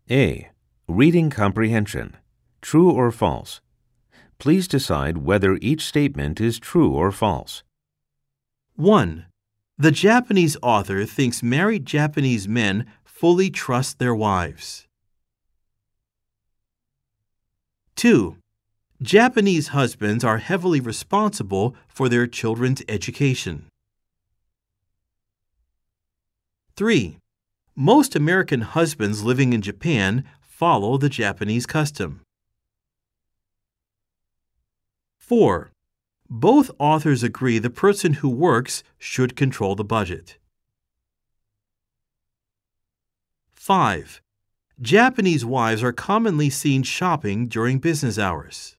A. Reading comprehension. True or false? Please decide whether each statement is true or false. 1. The Japanese author thinks married Japanese men fully trust their wives. 2. Japanese husbands are heavily responsible for their children's education. 3. Most American husbands living in Japan follow the Japanese custom. 4. Both authors agree the person who works should control the budget. 5. Japanese wives are commonly seen shopping during business hours.